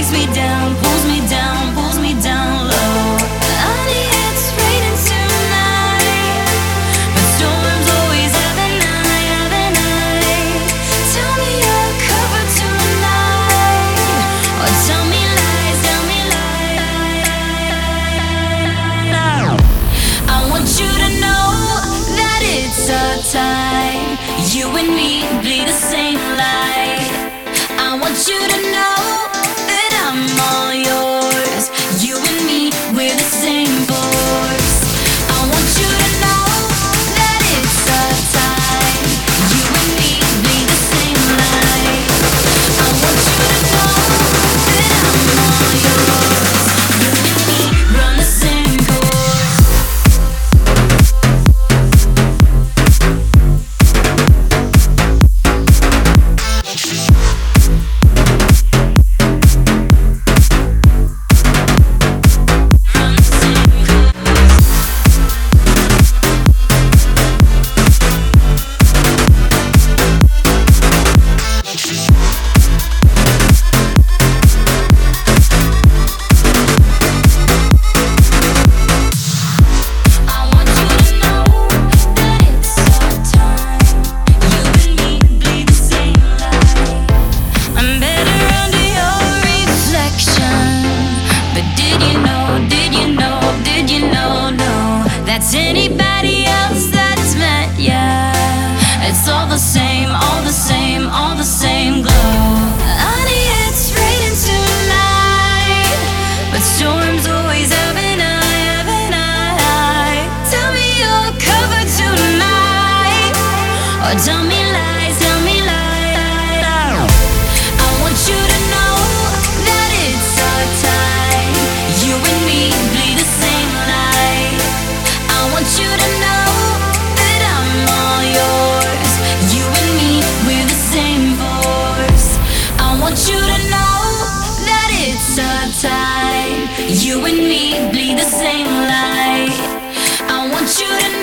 Time you and me bleed the same light. I want you to know that I'm all yours. You and me, we're the same force. I want you to know that it's our time. You and me bleed the same light. I want you to know that I'm all yours. You and me run the same course. That's anybody else that's met ya. It's all the same, all the same, all the same glow. Honey, it's raining tonight, but storms always have an eye, have an eye. Tell me you're covered tonight, or tell me lies, tell me lies. I want you to know that it's our time. You and me bleed the same light. I want you to know that I'm all yours. You and me, we're the same force. I want you to know that it's our time. You and me bleed the same light. I want you to know